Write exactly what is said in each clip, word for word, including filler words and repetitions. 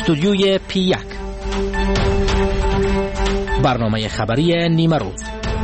استودیوی پی یک، برنامه خبری نیمه روز.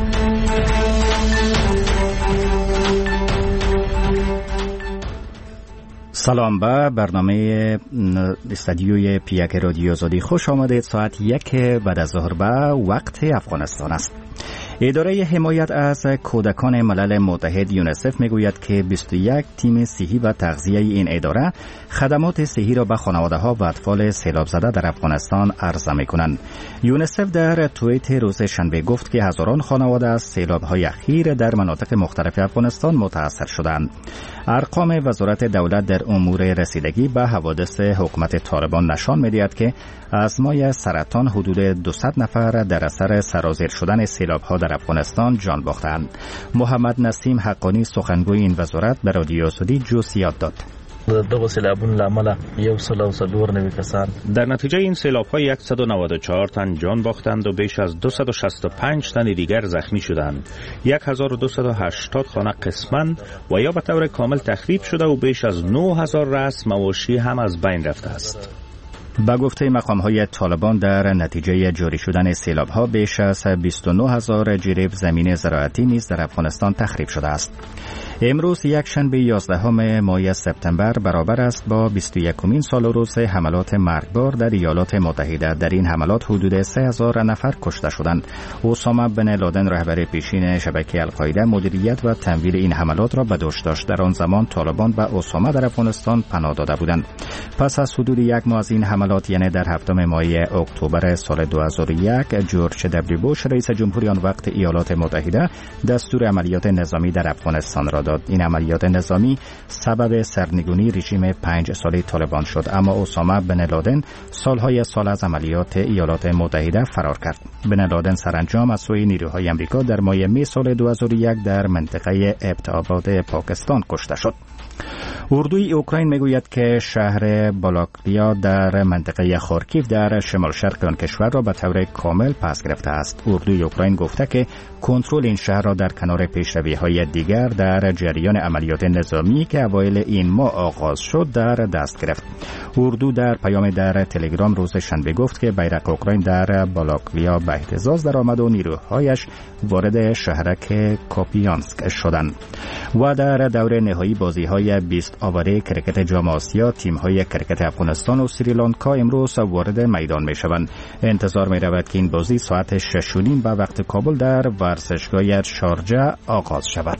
سلام به برنامه استودیوی پی یک رادیو آزادی خوش آمدید. ساعت یک بعد از ظهر به وقت افغانستان است. اداره حمایت از کودکان ملل متحد یونیسف میگوید که بیست و یک تیم صحی و تغذیه این اداره خدمات صحی را به خانواده‌ها و اطفال سیلاب زده در افغانستان عرضه می‌کنند. یونیسف در توییت روز شنبه گفت که هزاران خانواده از سیلاب‌های اخیر در مناطق مختلف افغانستان متاثر شدند. ارقام وزارت دولت در امور رسیدگی به حوادث حکومت طالبان نشان می‌دهد که از مای سرطان حدود دویست نفر در اثر سرازیر شدن سیلاب‌ها در افغانستان جان باختند. محمد نسیم حقانی سخنگوی این وزارت به رادیو آزادی جزئیات داد. دغه سیلابونو له امله یو سل او څلور نوي کسان در نتیجه این سیلاب‌ها صد و نود و چهار تن جان باختند و بیش از دویست و شصت و پنج تن دیگر زخمی شدند. هزار و دویست و هشتاد خانه قسماً و یا به طور کامل تخریب شده و بیش از نه هزار رأس مواشی هم از بین رفته است. با گفته مقام‌های طالبان در نتیجه جاری شدن سیلاب‌ها بیش از بیست و نه هزار جریب زمین زراعتی نیز در افغانستان تخریب شده است. امروز یک شنبه یازدهم ماه سپتامبر برابر است با بیست و یکمین سال روز حملات مرگبار در ایالات متحده. در این حملات حدود سه هزار نفر کشته شدند. اسامه بن لادن رهبر پیشین شبکه القاعده مدیریت و تمویل این حملات را به دوش داشت. در آن زمان طالبان به اسامه در افغانستان پناه داده بودند. پس از حدود یک ماه از این حملات، یعنی در هفتم ماه اکتبر سال دو هزار و یک، جورج دبلیو بوش رئیس جمهوری آن وقت ایالات متحده دستور عملیات نظامی در افغانستان را داد. این عملیات نظامی سبب سرنگونی رژیم پنج ساله طالبان شد، اما اسامه بن لادن سالهای سال از عملیات ایالات متحده فرار کرد. بن لادن سرانجام از سوی نیروهای آمریکا در ماه می سال دو هزار و یک در منطقه ابتآباد پاکستان کشته شد. اردوی اوکراین میگوید که شهر بالاکلیا در منطقه خارکیف در شمال شرق آن کشور را به طور کامل پس گرفته است. اردوی اوکراین گفته که کنترل این شهر را در کنار پیشروی‌های دیگر در جریان عملیات نظامی که اوایل این ماه آغاز شد در دست گرفت. اردو در پیام در تلگرام روز شنبه گفت که بیرق اوکراین در بالاکلیا به اهتزاز درآمد و نیروهایش وارد شهرک کاپیانسک شدند. و در دور نهایی بازی‌های بیست آوره کرکت جام آسیا، تیم‌های کرکت افغانستان و سریلانکا امروز وارد میدان می‌شوند. انتظار می‌رود که این بازی ساعت شش و نیم به وقت کابل در ورزشگاه شارجه آغاز شود.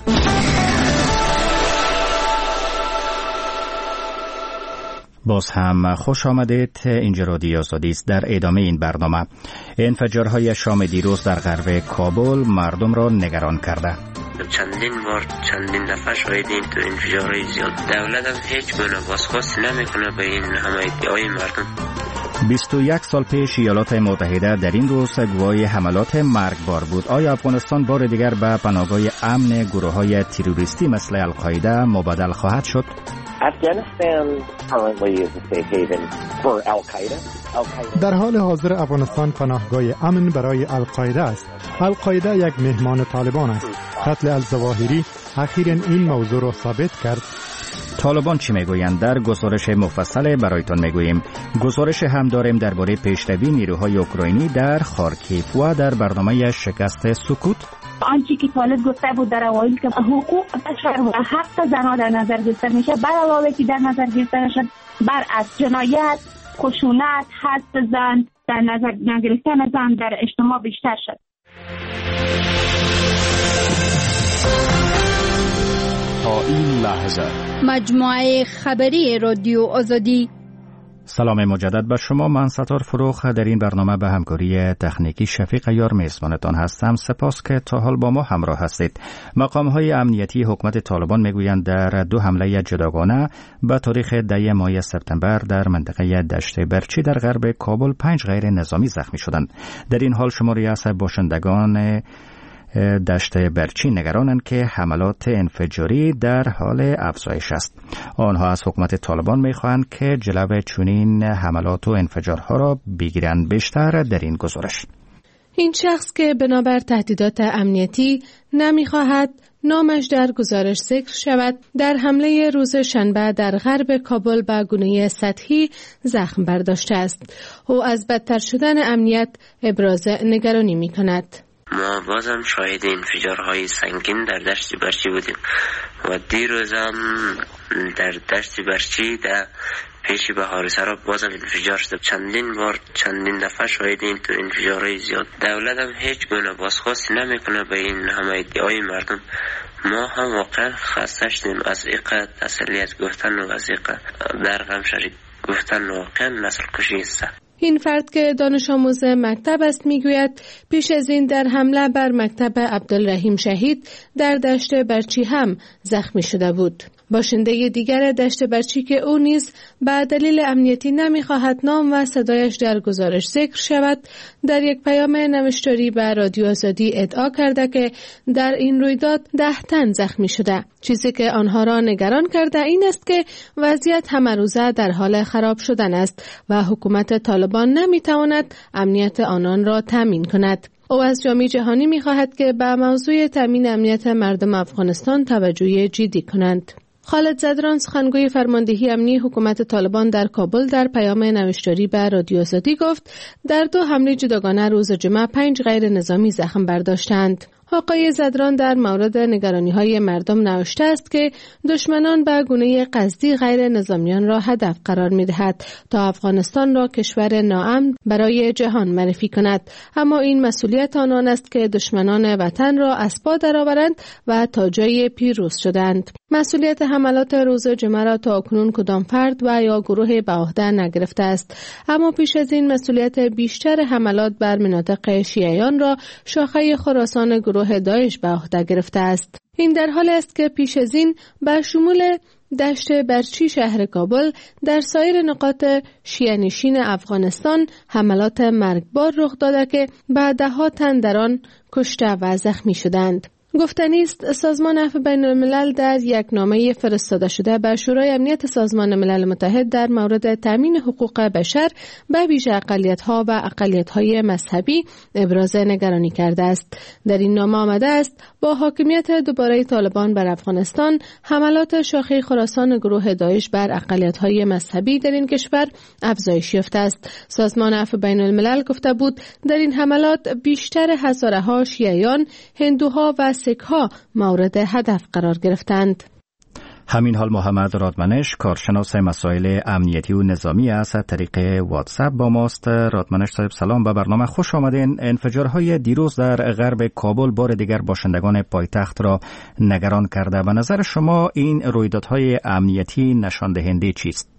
باز هم خوش آمدید. اینجا رادیو آزادی است. در ادامه این برنامه، انفجارهای شام دیروز در غرب کابل مردم را نگران کرده. چندین بار چندین دفعه شاهدیم تو انفجارهای زیاد. دولت هم هیچ گونه بازخواست نمیکنه به این همه ادعای مردم. بیست و یک سال پیش ایالات متحده در این روز گواه حملات مرگبار بود. آیا افغانستان بار دیگر به پناهگاه امن گروه‌های تروریستی مثل القاعده مبادل خواهد شد؟ در حال حاضر افغانستان پناهگاه امن برای القاعده است. القاعده یک مهمان طالبان است. قتل الظواهری اخیراً این موضوع را ثابت کرد. طالبان چی میگویند؟ در گزارش مفصل برایتان میگوییم. گزارش هم داریم درباره پیشروی نیروهای اوکراینی در خارکیف و در برنامه شکست سکوت. آنچه که طالب گفته بود در اوایل که حقوق بشر و حق زنان در نظر گرفته میشه، بر علاوه که در نظر گرفته نشد، بر از جنایت، خشونت، حذف زن در نظر نگرفتن زن در اجتماع بیشتر شد. تا این لحظه مجموعه خبری رادیو آزادی. سلام مجدد به شما. من ستار فروخ در این برنامه به همکاری تکنیکی شفیق یار میزبانتان هستم. سپاس که تا حال با ما همراه هستید. مقام‌های امنیتی حکومت طالبان میگویند در دو حمله جداگانه به تاریخ ده ماه سپتامبر در منطقه دشت برچی در غرب کابل پنج غیر نظامی زخمی شدند. در این حال شماری از باشندگان دشت برچی نگرانند که حملات انفجاری در حال افزایش است. آنها از حکومت طالبان می‌خواهند که جلو چنین حملات و انفجارها را بگیرند. بیشتر در این گزارش. این شخص که بنابر تهدیدات امنیتی نمی‌خواهد نامش در گزارش ذکر شود، در حمله روز شنبه در غرب کابل به گونه سطحی زخم برداشته است. او از بدتر شدن امنیت ابراز نگرانی می‌کند. ما بازم شاهد انفجارهای سنگین در دشت برچی بودیم و دیروز هم در دشت برچی در پیش بهار سرا بازم انفجار شد. چندین بار چندین دفعه شاهدیم تو انفجارهای زیاد. دولت هم هیچ گونه بازخواستی نمیکنه به این همه ادعای مردم. ما هم واقعا خسته شدیم از اینقدر تسلیت گفتن و از اینقدر در غم شریک گفتن. واقعا نسل کشی است. این فرد که دانش آموز مکتب است میگوید پیش از این در حمله بر مکتب عبدالرحیم شهید در دشت برچی هم زخمی شده بود. باشنده دیگر دشت برچی که او نیز به دلیل امنیتی نمیخواهد نام و صدایش در گزارش ذکر شود، در یک پیام نوشتاری به رادیو آزادی ادعا کرده که در این رویداد ده تن زخمی شده. چیزی که آنها را نگران کرده این است که وضعیت همه روزه در حال خراب شدن است و حکومت طالبان نمیتواند امنیت آنان را تامین کند. او از جامعه جهانی میخواهد که به موضوع تامین امنیت مردم افغانستان توجه جدی کنند. خالد زدران، سخنگوی فرماندهی امنی حکومت طالبان در کابل، در پیام نوشتاری به رادیو آزادی گفت در دو حمله جداگانه روز جمعه پنج غیر نظامی زخم برداشتند. آقای زدران در مورد نگرانی‌های مردم نوشته است که دشمنان به گونه قصدی غیر نظامیان را هدف قرار می‌دهد تا افغانستان را کشور ناامن برای جهان معرفی کند، اما این مسئولیت آنان است که دشمنان وطن را از پا درآورند و تا جای پیروز شدند. مسئولیت حملات روز جمعه را تا اکنون کدام فرد و یا گروه به عهده نگرفته است، اما پیش از این مسئولیت بیشتر حملات بر مناطق شیعیان را شاخه خراسان گروه داعش به عهده گرفته است. این در حالی است که پیش از این به شمول دشت برچی شهر کابل در سایر نقاط شیعه‌نشین افغانستان حملات مرگبار رخ داده که به ده‌ها تن در آن کشته و زخمی شدند. گفتنی است سازمان عفو بین الملل در یک نامه فرستاده شده به شورای امنیت سازمان ملل متحد در مورد تامین حقوق بشر به ویژه اقلیت‌ها و اقلیت‌های مذهبی ابراز نگرانی کرده است. در این نامه آمده است با حاکمیت دوباره طالبان بر افغانستان، حملات شاخه خراسان گروه داعش بر اقلیت‌های مذهبی در این کشور افزایش یافته است. سازمان عفو بین الملل گفته بود در این حملات بیشتر هزارها شیعیان، هندوها و سک‌ها مورد هدف قرار گرفتند. همین حال محمد رادمنش، کارشناس مسائل امنیتی و نظامی است، از طریق واتساپ با ماست. رادمنش صاحب سلام، به برنامه خوش آمدین. انفجارهای دیروز در غرب کابل بار دیگر باشندگان پایتخت را نگران کرده. به نظر شما این رویدادهای امنیتی نشان دهنده چیست؟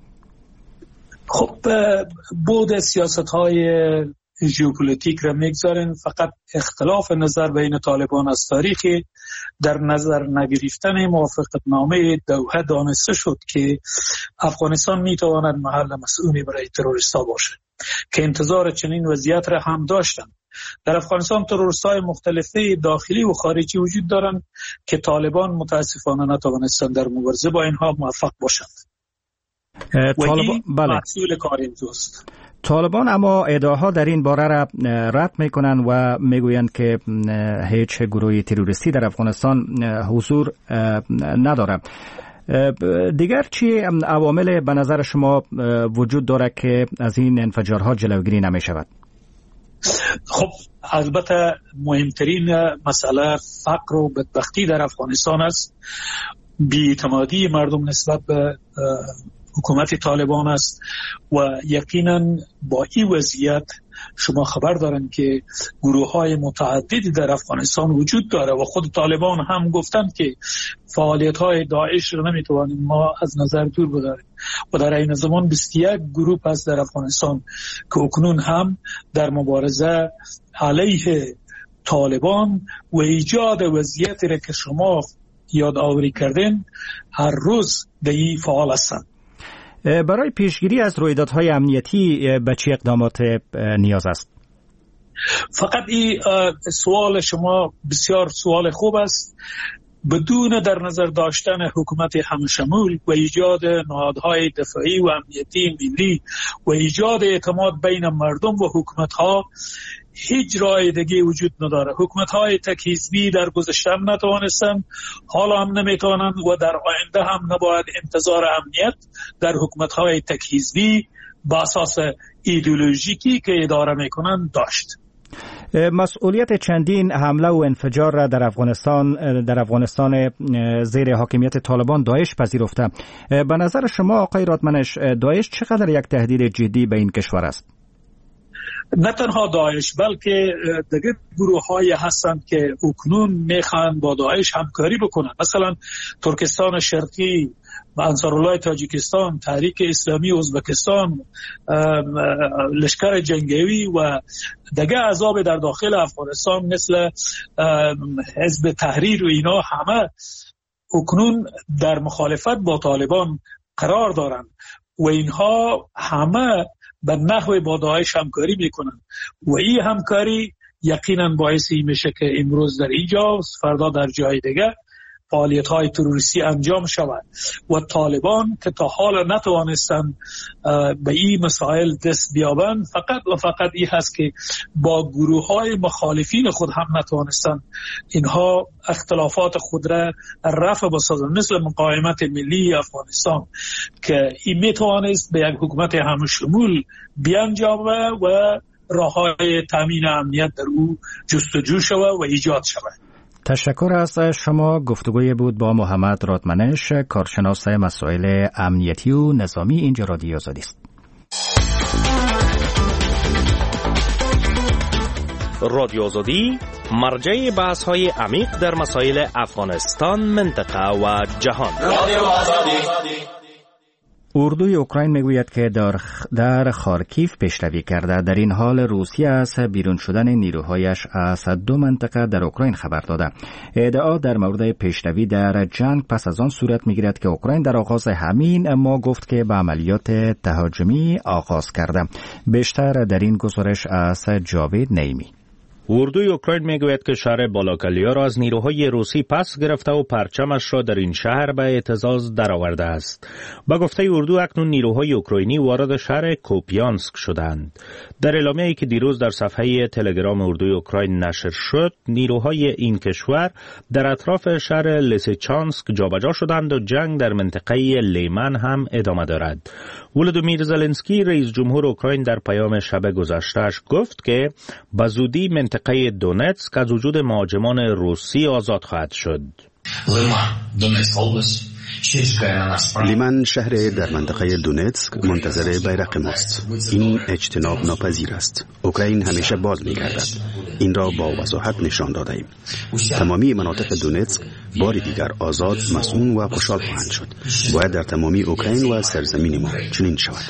خب بود سیاست‌های ژئوپلیتیک را میگذارن، فقط اختلاف نظر بین طالبان از تاریخی در نظر نگرفتن موافقتنامه دوحه دانسته شد که افغانستان میتواند محل مسئولی برای تروریست‌ها باشد که انتظار چنین وضعیت را هم داشتند. در افغانستان تروریست‌های مختلفی داخلی و خارجی وجود دارند که طالبان متاسفانه نتوانستند در مبارزه با اینها موفق باشند. طالبان بله. محصول کار اینجاست. طالبان اما ادعاها در این باره را رد میکنند و میگویند که هیچ گروه تروریستی در افغانستان حضور ندارد. دیگر چی عوامل به نظر شما وجود دارد که از این انفجارها جلوگیری نمی شود؟ خب البته مهمترین مسئله فقر و بدبختی در افغانستان است. بی‌اعتمادی مردم نسبت به حکومت طالبان است و یقینا با این وضعیت شما خبر دارن که گروه های متعددی در افغانستان وجود داره و خود طالبان هم گفتند که فعالیت های داعش رو نمیتوانیم ما از نظر دور بداریم و در این زمان بیست و یک گروه هست در افغانستان که اکنون هم در مبارزه علیه طالبان و ایجاد وضعیتی را که شما یاد آوری کردین هر روز دی فعال هستند. برای پیشگیری از رویدادهای امنیتی به چه اقدامات نیاز است؟ فقط این سوال شما بسیار سوال خوب است. بدون در نظر داشتن حکومت همشمول و ایجاد نهادهای دفاعی و امنیتی ملی و ایجاد اعتماد بین مردم و حکومت‌ها هیچ راه دیگه وجود نداره. حکومت های تک حزبی در گذشته هم نتوانستن، حالا هم نمیتونن و در آینده هم نباید انتظار امنیت در حکومت های تک حزبی با اساس ایدئولوژیکی که اداره میکنن داشت. مسئولیت چندین حمله و انفجار را در افغانستان در افغانستان زیر حاکمیت طالبان داعش پذیرفته. به نظر شما آقای رادمنش، داعش چقدر یک تهدید جدی به این کشور است؟ نه تنها داعش بلکه دیگر گروه های هستند که اکنون میخوان با داعش همکاری بکنن. مثلا ترکستان شرقی، انصارالله تاجیکستان، تحریک اسلامی ازبکستان، لشکر جنگی و دیگر احزاب در داخل افغانستان مثل حزب تحریر و اینا همه اکنون در مخالفت با طالبان قرار دارند و اینها همه به نحو با داعش همکاری میکنن و این همکاری یقینا باعثی میشه که امروز در اینجا فردا در جای دیگه فعالیت های تروریستی انجام شود و طالبان که تا حالا نتوانستن به این مسائل دست بیابند فقط و فقط این هست که با گروه های مخالفین خود هم نتوانستن اینها اختلافات خود را رفع بسازن، مثل مقاومت ملی افغانستان که این میتوانست به یک حکومت همشمول بیانجامه و راه های تامین امنیت در او جستجو شود و ایجاد شود. تشکر از شما. گفتگوی بود با محمد رادمنش، کارشناس مسائل امنیتی و نظامی. اینجا رادیو آزادی است. رادیو آزادی مرجع بحث های عمیق در مسائل افغانستان، منطقه و جهان. رادیو آزادی. اردوی اوکراین میگوید که در در خارکیف پیشروی کرده. در این حال روسیه از بیرون شدن نیروهایش از دو منطقه در اوکراین خبر داده. ادعا در مورد پیشروی در جنگ پس از آن صورت میگیرد که اوکراین در آغاز همین ماه گفت که به عملیات تهاجمی آغاز کرده. بیشتر در این گزارش از جاوید نیمی. اردوی اوکراین میگوید که شهر بالاکلیا را از نیروهای روسی پس گرفته و پرچمش را در این شهر به اعتزاز درآورده است. با گفته اردو اکنون نیروهای اوکراینی وارد شهر کوپیانسک شدند. در اعلامیه‌ای که دیروز در صفحه تلگرام اردوی اوکراین نشر شد، نیروهای این کشور در اطراف شهر لیسیچانسک جابجا شدند و جنگ در منطقه لیمن هم ادامه دارد. ولودیمیر زلنسکی رئیس جمهور اوکراین در پیام شب گذشته‌اش گفت که به زودی منطقه دونتسک از وجود مهاجمان روسی آزاد خواهد شد. لیمن شهر در منطقه دونتسک منتظر بیرق ماست. این اجتناب ناپذیر است. اوکراین همیشه باز می‌گردد. این را با وضاحت نشان داده ایم. تمامی مناطق دونتسک بار دیگر آزاد، مسئول و خوشحال خواهند شد. باید در تمامی اوکراین و سرزمین ما چنین شود.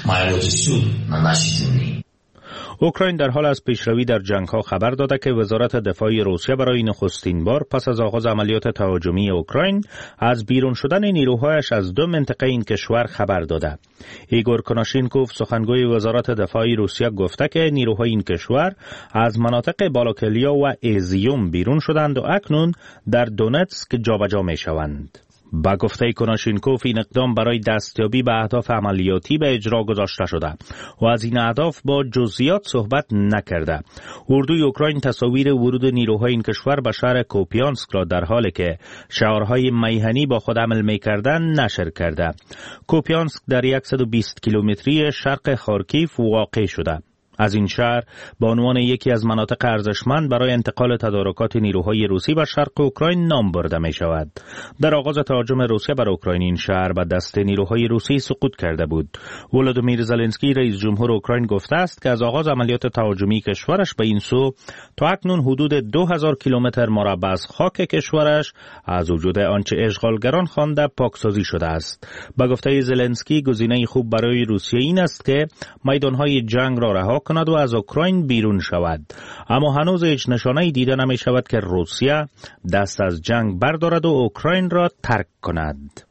اوکراین در حال از پیشروی در جنگ‌ها خبر داده که وزارت دفاع روسیه برای نخستین بار پس از آغاز عملیات تهاجمی اوکراین از بیرون شدن نیروهایش از دو منطقه این کشور خبر داده. ایگور کناشینکوف سخنگوی وزارت دفاع روسیه گفته که نیروهای این کشور از مناطق بالاکلیا و ایزیوم بیرون شدند و اکنون در دونتسک جابجا می‌شوند. با گفته کناشینکوف این اقدام برای دستیابی به اهداف عملیاتی به اجرا گذاشته شده و از این اهداف با جزئیات صحبت نکرده. اردوی اوکراین تصاویر ورود نیروهای این کشور به شهر کوپیانسک را در حالی که شعارهای میهنی با خود عمل می‌کردند نشر کرده. کوپیانسک در صد و بیست کیلومتری شرق خارکیف واقع شده. از این شهر به عنوان یکی از مناطق ارزشمند برای انتقال تدارکات نیروهای روسی به شرق اوکراین نام برده می شود. در آغاز تهاجم روسیه بر اوکراین این شهر به دست نیروهای روسی سقوط کرده بود. ولودیمیر زلنسکی رئیس جمهور اوکراین گفته است که از آغاز عملیات تهاجمی کشورش به این سو تا اکنون حدود دو هزار کیلومتر مربع از خاک کشورش از وجود آنچه اشغالگران خوانده پاکسازی شده است. با گفته زلنسکی گزینه خوب برای روسیه این است که میدانهای جنگ را رها کند و از اوکراین بیرون شود، اما هنوز هیچ نشانه‌ای دیده نمی شود که روسیه دست از جنگ بردارد و اوکراین را ترک کند.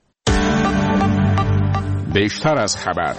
بیشتر از خبر.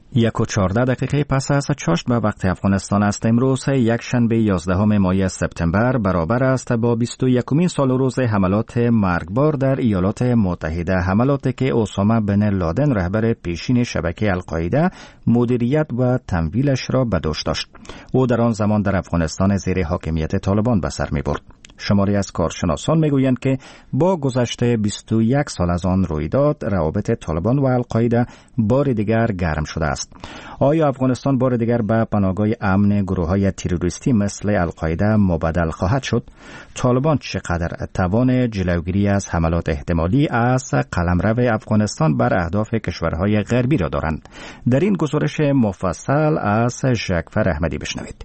یک و چهارده دقیقه پس از چاشت به وقت افغانستان است. امروز یک شنبه یازدهم ماه سپتامبر برابر است با بیست و یکمین سال روز حملات مرگبار در ایالات متحده، حملاتی که اسامه بن لادن رهبر پیشین شبکه القاعده مدیریت و تمویلش را به دوش داشت. او در آن زمان در افغانستان زیر حاکمیت طالبان به سر می برد. شماری از کارشناسان میگویند که با گذشت بیست و یک سال از آن رویداد، روابط طالبان و القاعده بار دیگر گرم شده است. آیا افغانستان بار دیگر به پناهگاه امن گروه‌های تروریستی مثل القاعده مبدل خواهد شد؟ طالبان چقدر توان جلوگیری از حملات احتمالی از قلمرو افغانستان بر اهداف کشورهای غربی را دارند؟ در این گزارش مفصل از ژکفر احمدی بشنوید.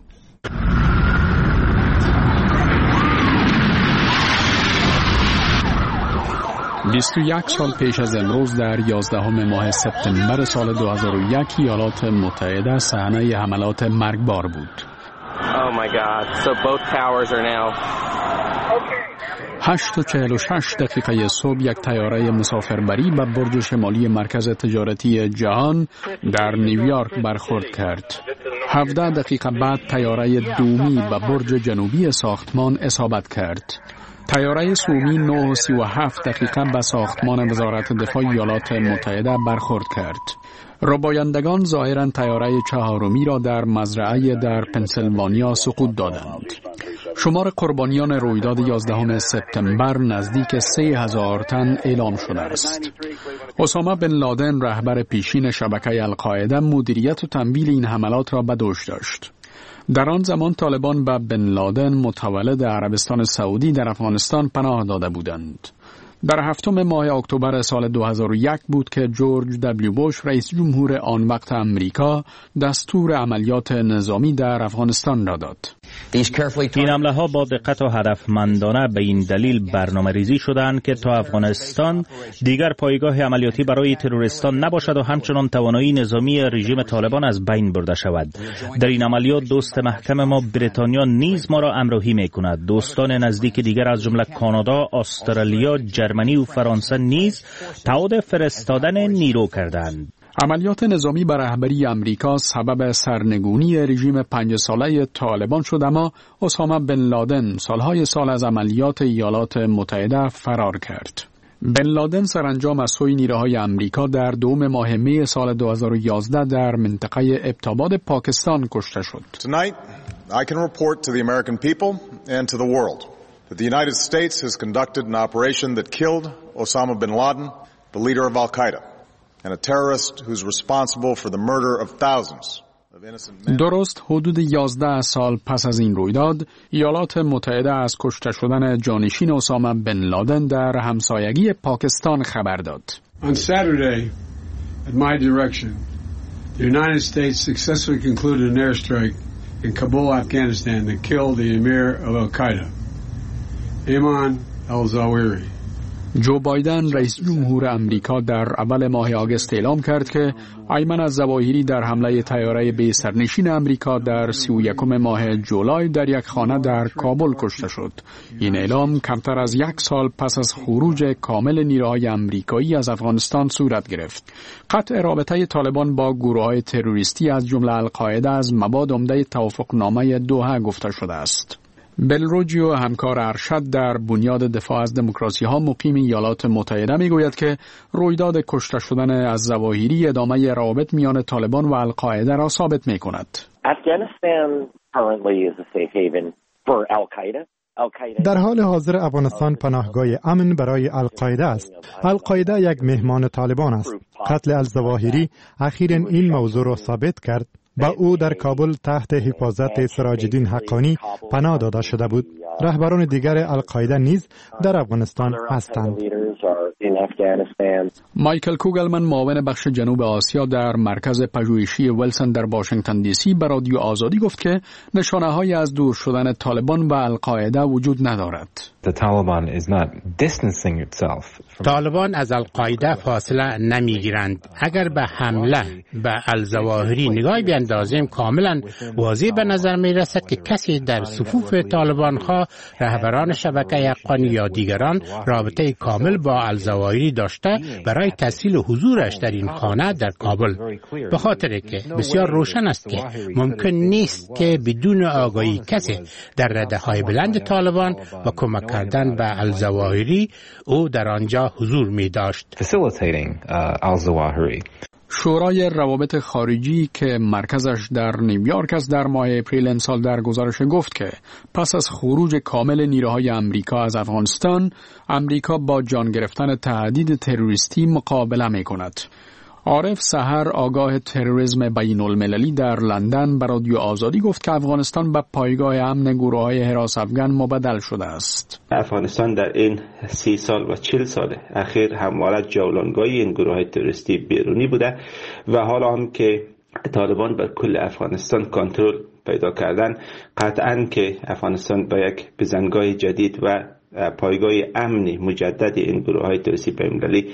بیست و یک سال پیش از امروز در یازدهم ماه سپتامبر سال دو هزار و یک ایالات متحده صحنه حملات مرگبار بود. Oh my God. So both towers are now. هشت و چهل و شش دقیقه صبح یک طیاره مسافربری به برج شمالی مرکز تجارتی جهان در نیویورک برخورد کرد. هفده دقیقه بعد طیاره دومی به برج جنوبی ساختمان اصابت کرد. طیاره سومی نه و سی و هفت دقیقه به ساختمان وزارت دفاع ایالات متحده برخورد کرد. ربایندگان ظاهراً طیاره چهارمی را در مزرعه در پنسیلوانیا سقوط دادند. شمار قربانیان رویداد یازدهم سپتامبر نزدیک سه هزار تن اعلام شده است. اسامه بن لادن رهبر پیشین شبکه القاعده مدیریت و تمویل این حملات را به دوش داشت. در آن زمان طالبان به بن لادن متولد عربستان سعودی در افغانستان پناه داده بودند. در هفتم ماه اکتبر سال دو هزار و یک بود که جورج دبلیو بوش رئیس جمهور آن وقت امریکا دستور عملیات نظامی در افغانستان را داد. این حمله ها با دقت و هدفمندانه به این دلیل برنامه ریزی شدند که تا افغانستان دیگر پایگاه عملیاتی برای تروریستان نباشد و همچنان توانایی نظامی رژیم طالبان از بین برده شود. در این عملیات دوست محکم ما بریتانیا نیز ما را همراهی می‌کند. دوستان نزدیک دیگر از جمله کانادا، استرالیا، جرمنی و فرانسه نیز تعهد فرستادن نیرو کردند. عملیات نظامی بر رهبری امریکا سبب سرنگونی رژیم پنج ساله طالبان شد، اما اسامه بن لادن سالهای سال از عملیات ایالات متحده فرار کرد. بن لادن سرانجام از سوی نیروهای امریکا در دوم ماه می سال دو هزار و یازده در منطقه ابتاباد پاکستان کشته شد. Tonight, I can report to the American people and to the world that the United States has conducted an operation that killed Osama bin Laden, the leader of Al-Qaeda, and a terrorist who's responsible for the murder of thousands of innocent men. درست حدود یازده سال پس از این رویداد، ایالات متحده از کشته شدن جانشین اسامه بن لادن در همسایگی پاکستان خبر داد. On Saturday, at my direction, the United States successfully concluded an airstrike in Kabul, Afghanistan that killed the emir of Al-Qaeda, Ayman al-Zawahiri. جو بایدن رئیس جمهور امریکا در اول ماه آگوست اعلام کرد که ایمن الظواهری در حمله طیاره بی سرنشین امریکا در سی و یکم ماه جولای در یک خانه در کابل کشته شد. این اعلام کمتر از یک سال پس از خروج کامل نیروهای امریکایی از افغانستان صورت گرفت. قطع رابطه طالبان با گروه‌های تروریستی از جمله القاعده از مباد عمده توافقنامه دوحه گفته شده است. بلروجیو همکار ارشد در بنیاد دفاع از دموکراسی ها مقیم ایالات متحده میگوید که رویداد کشته شدن از ظواهری ادامه روابط میان طالبان و القاعده را ثابت می کند. در حال حاضر افغانستان پناهگاه امن برای القاعده است. القاعده یک مهمان طالبان است. قتل الظواهری اخیراً این موضوع را ثابت کرد. با او در کابل تحت حفاظت سراج الدین حقانی پناه داده شده بود. رهبران دیگر القاعده نیز در افغانستان هستند. مایکل کوگلمن معاون بخش جنوب آسیا در مرکز پژوهشی ویلسون در واشنگتن دی سی به رادیو آزادی گفت که نشانه‌هایی از دور شدن طالبان و القاعده وجود ندارد. The Taliban is not distancing itself طالبان از القاعده فاصله نمیگیرند. اگر به حمله به الظواهری نگاه بیندازیم کاملا واضح به نظر می رسد که کسی در صفوف طالبان ها رهبران شبکه یقانی یا دیگران رابطه کامل با الظواهری داشته برای تسهیل حضورش در این خانه در کابل. به خاطر که بسیار روشن است که ممکن نیست که بدون آگاهی کسی در رده های بلند طالبان و کمک کردن به الظواهری او در آنجا حضور می داشت. شورای روابط خارجی که مرکزش در نیویورک است در ماه اپریل امسال در گزارش گفت که پس از خروج کامل نیروهای امریکا از افغانستان، امریکا با جان گرفتن تهدید تروریستی مقابله می کند. عارف سحر آگاه تروریسم بین المللی در لندن به رادیو آزادی گفت که افغانستان به پایگاه امن گروه‌های حراس افغان مبدل شده است. افغانستان در این سی سال و چل سال اخیر همواره جولانگاه این گروه‌های تروریستی بیرونی بوده و حالا هم که طالبان بر کل افغانستان کنترل پیدا کردن، قطعاً که افغانستان به یک بزنگاه جدید و پایگاه امنی مجدد این گروه‌های تروریستی بین المللی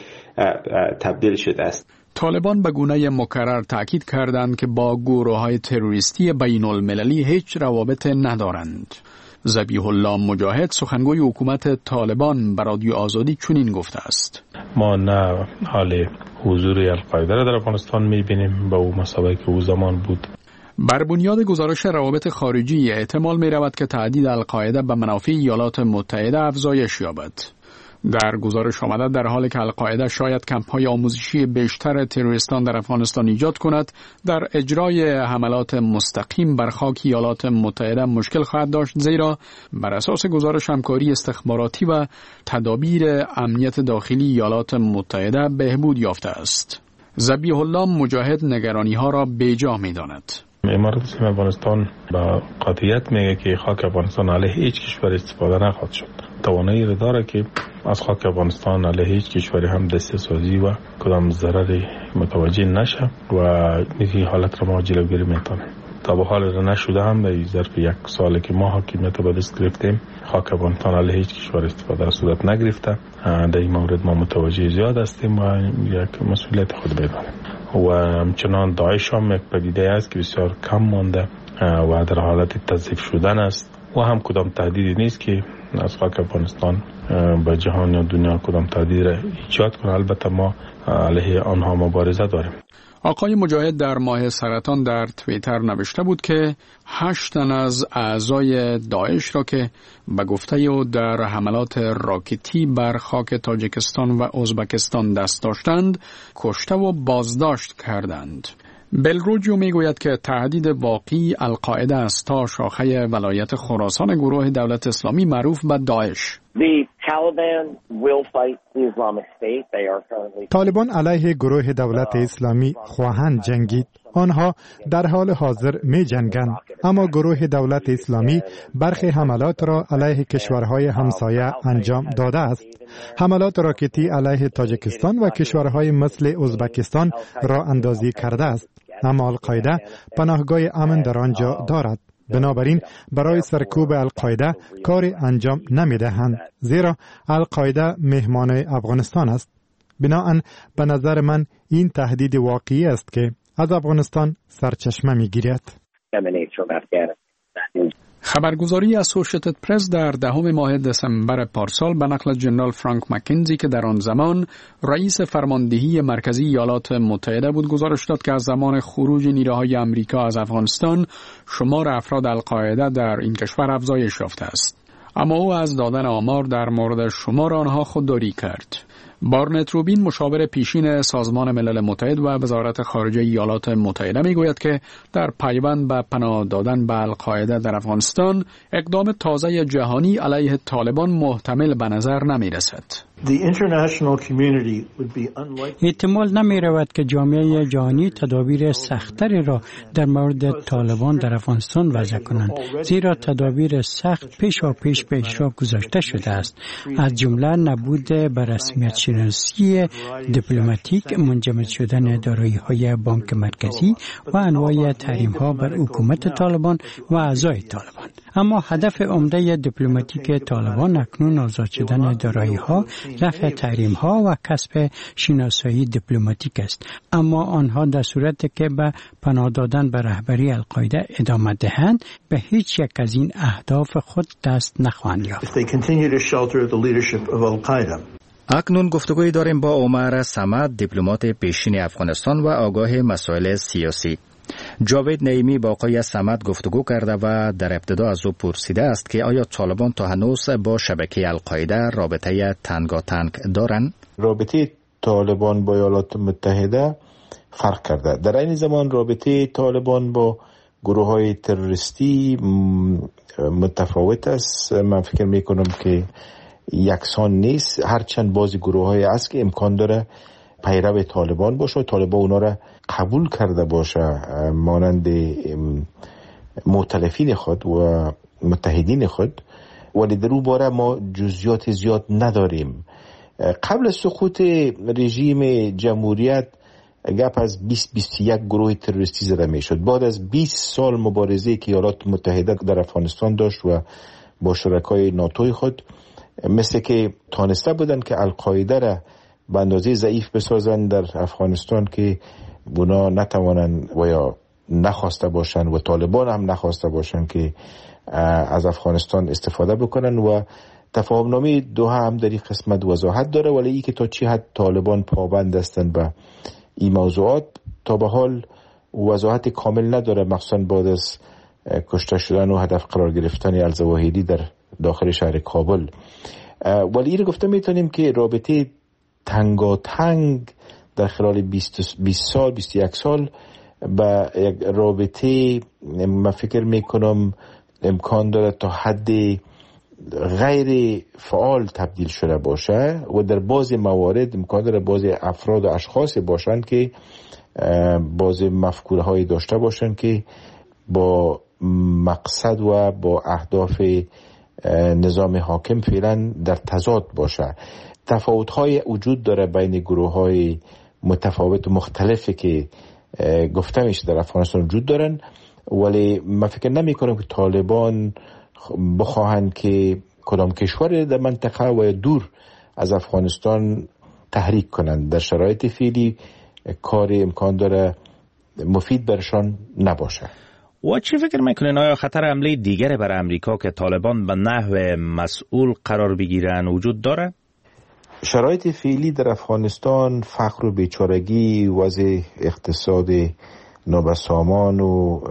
تبدیل شده است. طالبان به گونه مکرر تأکید کردند که با گروه‌های تروریستی بین المللی هیچ روابط ندارند. ذبیح الله مجاهد سخنگوی حکومت طالبان به رادیو آزادی چنین گفته است: ما نه حال حضور القاعده را در افغانستان می‌بینیم به اون مسابقه که او زمان بود. بر بنیاد گزارش روابط خارجی احتمال می‌رود که تهدید القاعده به منافع ایالات متحده افزایش یابد. در گزارش آمده در حالی که القاعده شاید کمپ‌های آموزشی بیشتر تروریستان در افغانستان ایجاد کند، در اجرای حملات مستقیم بر خاک ایالات متحده مشکل خواهد داشت، زیرا بر اساس گزارش همکاری استخباراتی و تدابیر امنیت داخلی ایالات متحده بهبود یافته است. ذبیح الله مجاهد نگرانی‌ها را بیجا می‌داند. امارات اسلامی افغانستان با قاطعیت میگه که خاک افغانستان علیه هیچ کشور استفاده نخواهد شد. توانایی را داره که از خاک افغانستان علیه هیچ کشوری هم دسته سازی و کدام ضرری متوجه نشه و این حالت را ما جلوگیری میتونه. تا به حال را نشده هم در ظرف یک سالی که ما حاکمیت به دست گرفتیم خاک افغانستان علیه هیچ کشور استفاده را صورت نگرفته. در این مورد ما متوجه زیاد هستیم و یک مسئولیت خود بدانیم. و همچنان داعش هم یک پدیده است که بسیار کم مانده و در حالت تضعیف شدن است و هم کدام تهدیدی نیست که از خاک افغانستان به جهان یا دنیا کدام تهدید را ایجاد کنه. البته ما علیه آنها مبارزه داریم. آقای مجاهد در ماه سرطان در توییتر نوشته بود که هشت تن از اعضای داعش را که به گفته او در حملات راکتی بر خاک تاجیکستان و ازبکستان دست داشتند کشته و بازداشت کردند. بلروجیو میگوید که تهدید واقعی القاعده است تا شاخه ولایت خراسان گروه دولت اسلامی معروف به داعش. طالبان علیه گروه دولت اسلامی خواهند جنگید. آنها در حال حاضر می جنگند، اما گروه دولت اسلامی برخی حملات را علیه کشورهای همسایه انجام داده است. حملات راکتی علیه تاجیکستان و کشورهای مثل ازبکستان را اندازی کرده است، اما القاعده پناهگاه امن در آنجا دارد. بنابراین برای سرکوب القاعده کاری انجام نمی دهند، زیرا القاعده مهمان افغانستان است. بناهن به نظر من این تهدید واقعی است که از افغانستان سرچشمه می گیرد. خبرگزاری اسوشیتد پرس در دهم ماه دسامبر پارسال به نقل جنرال فرانک مکنزی که در آن زمان رئیس فرماندهی مرکزی ایالات متحده بود گزارش داد که از زمان خروج نیروهای امریکا از افغانستان شمار افراد القاعده در این کشور افزایش یافته است. اما او از دادن آمار در مورد شمار آنها خودداری کرد. بارنت روبین مشاور پیشین سازمان ملل متحد و وزارت خارجه ایالات متحده میگوید که در پیوند به پناه دادن به القاعده در افغانستان اقدام تازه جهانی علیه طالبان محتمل به نظر نمی رسد. احتمال نمی رود که جامعه جهانی تدابیر سخت‌تری را در مورد طالبان در افغانستان وضع کنند، زیرا تدابیر سخت پیش و پیش به اجرا گذاشته شده است، از جمله نبود به رسمیت شناسی دیپلماتیک، منجمد شدن دارایی‌های بانک مرکزی و انواع تحریم‌ها بر حکومت طالبان و اعضای طالبان. اما هدف عمده دیپلماتیک طالبان اکنون آزاد شدن دارایی‌ها، رفع تحریم‌ها و کسب شناسایی دیپلماتیک است. اما آنها در صورتی که به پناه دادن به رهبری القاعده ادامه دهند به هیچ یک از این اهداف خود دست نخواهند یافت. اکنون گفتگوی داریم با عمر صمد، دیپلمات پیشین افغانستان و آگاه مسائل سیاسی. جاوید نعیمی با آقای صمد گفتگو کرده و در ابتدا از او پرسیده است که آیا طالبان تا هنوز با شبکه القاعده رابطه تنگاتنگ دارند؟ رابطه طالبان با ایالات متحده فرق کرده. در این زمان رابطه طالبان با گروه های تروریستی متفاوت است. من فکر میکنم که یکسان نیست، هرچند بعضی گروه های است که امکان داره پیرو طالبان باشه، طالبان اونا را قبول کرده باشه مانند مؤتلفین خود و متحدین خود، ولی در اون باره ما جزئیات زیاد نداریم. قبل از سقوط رژیم جمهوریت گپ از بیست بیست و یک گروه تروریستی زده میشد. بعد از بیست سال مبارزه که ایالات متحده در افغانستان داشت و با شرکای ناتوی خود، مثل که تانسته بودن که القاعده را به اندازه ضعیف بسازن در افغانستان که اونا نتوانن و یا نخواسته باشن و طالبان هم نخواسته باشن که از افغانستان استفاده بکنن و تفاهم نامه دوحه هم در این قسمت وضاحت داره، ولی ای که تا چی حد طالبان پابند هستن به این موضوعات تا به حال وضاحت کامل نداره، مخصوصا بعد از کشته شدن و هدف قرار گرفتن الظواهری در داخل شهر کابل. ولی این گفته میتونیم که رابطه تنگاتنگ در خلال بیست سال بیست و یک سال به یک رابطه من فکر میکنم امکان داره تا حد غیر فعال تبدیل شده باشه و در بعضی موارد امکان داره بعضی افراد و اشخاص باشن که بعضی مفکوره های داشته باشن که با مقصد و با اهداف نظام حاکم فعلا در تضاد باشه. تفاوت های وجود داره بین گروه های متفاوت و مختلفی که گفته میشه در افغانستان وجود دارن، ولی من فکر نمی کنم که طالبان بخواهند که کدام کشور در منطقه و دور از افغانستان تحریک کنند. در شرایط فعلی کاری امکان داره مفید برشان نباشه. و چی فکر میکنین آیا خطر حمله دیگر بر امریکا که طالبان به نحو مسئول قرار بگیرن وجود داره؟ شرایط فعلی در افغانستان، فقر و بیچارگی، وضع اقتصاد نابسامان و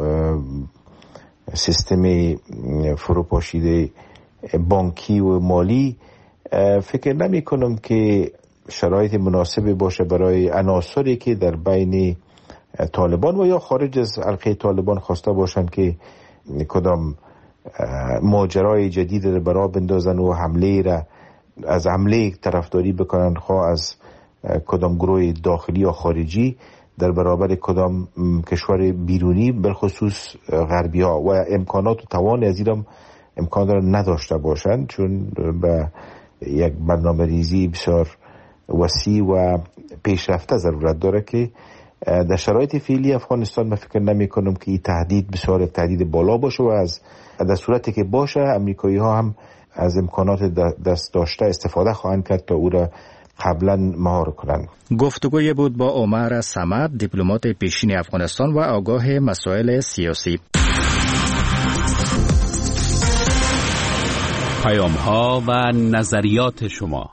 سیستم فروپاشیده بانکی و مالی، فکر نمی کنم که شرایط مناسب باشه برای عناصری که در بین طالبان و یا خارج از حلقه طالبان خواسته باشن که کدام ماجرای جدید را برا بندازن و حمله را از حمله طرفداری بکنن، خواه از کدام گروه داخلی یا خارجی در برابر کدام کشور بیرونی، بالخصوص غربی ها، و امکانات و توان از اینم امکان داره نداشته باشند، چون به یک برنامه ریزی بسیار وسیع و پیشرفته ضرورت داره که در شرایط فعلی افغانستان من فکر نمی کنم که این تهدید بسیار تهدید بالا باشه و از در صورتی که باشه امریکایی ها هم از امکانات دست داشته استفاده خواهند کرد تا او را قبلا مهار کنند. گفتگوی بود با عمر صمد، دیپلمات پیشین افغانستان و آگاه مسائل سیاسی. پیام ها و نظریات شما.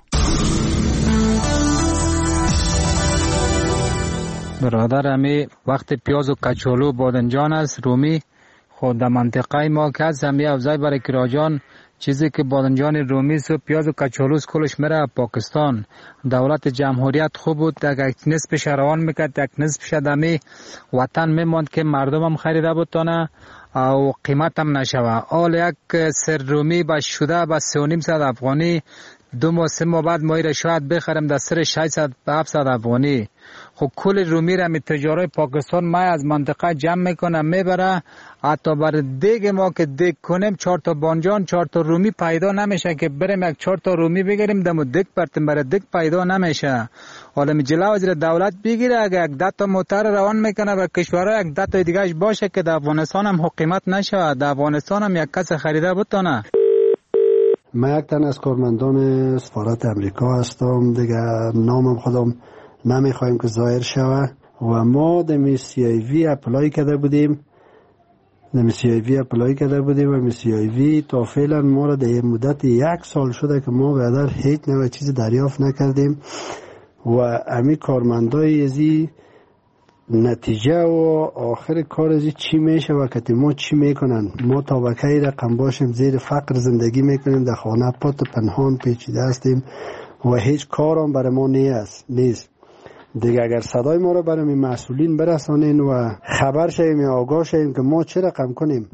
برادر امی وقت پیاز و کچالو بادنجان است رومی خود در منطقه ما که از همی افزای برای کراجان چیزی که بادنجان رومی و پیاز و کچالوس کلش میره پاکستان. دولت جمهوریت خوب بود، یک نصفش روان میکرد، یک نصفش دمی وطن میماند که مردم هم خریده بودتانه او قیمت هم نشوه. آل یک سر رومی با شده با سه و نیم صد افغانی دو ماه سه ماه بعد ما را شاید بخرم در سر ششصد هفتصد افغانی. خب کل رومی را می تجارای پاکستان ما از منطقه جمع میکنم میبره، حتی بر دیگ ما که دیگ کنیم چهار تا بانجان چهار تا رومی پیدا نمیشه که بریم یک چهار تا رومی بگیریم دمو دیگ پرتیم، برای دیگ پیدا نمیشه. حالا می جلو از دولت بگیره اگه یک ده تا موتر روان میکنه و کشورها یک ده تا دیگهش باشه که در افغانستان هم حکومت نشه، در افغانستان هم یک کس خریده بتونه. من یک تن از کارمندان سفارت امریکا هستم دیگه، نامم خودم نمیخوایم که ظاهر شوه و ما دمی سی آی وی اپلای کرده بودیم دمی سی آی وی اپلای کرده بودیم و می سی آی وی تا فعلا ما را در مدت یک سال شده که ما بعدر هیچ نوع چیز دریافت نکردیم و امی کارمندای ازی نتیجه و آخر کار ازی چی میشه و که ما چی میکنن. ما طبقه رقم باشیم زیر فقر زندگی میکنیم، در خانه پات پنهان پیچیده هستیم و هیچ کارم برای ما نیست نیست دیگه. اگر صدای ما رو برای مسئولین برسانین و خبر شویم یا آگاه شویم که ما چه رقم کنیم.